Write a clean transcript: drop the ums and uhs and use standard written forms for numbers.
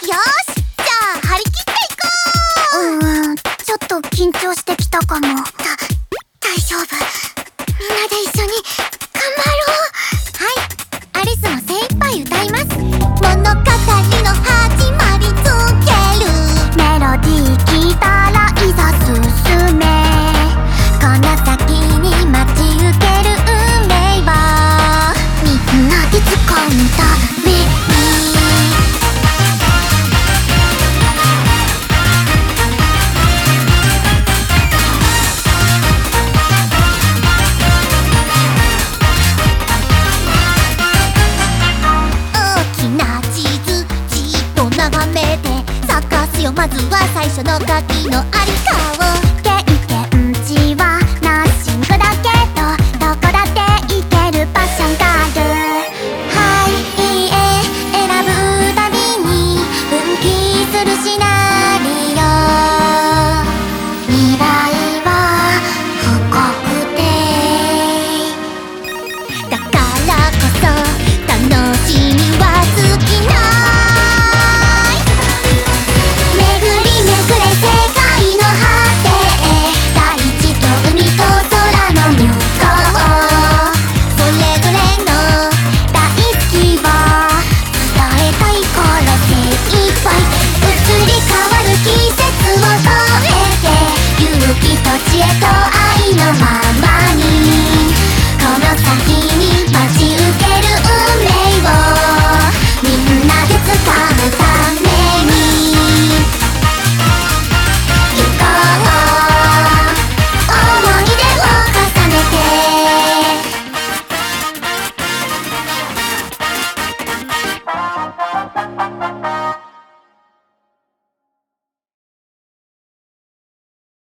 よし、じゃあ張り切っていこう。 ちょっと緊張してきたかも。 大丈夫。みんなで一緒に頑張ろう。はい、アリスも精一杯歌います。物語の始まりつける。 メロディー聞いたらいざ進め。 この先に待ち受ける運命はみんなで掴むために。大きな地図じっと眺めて探すよ、まずは最初の鍵のありかを。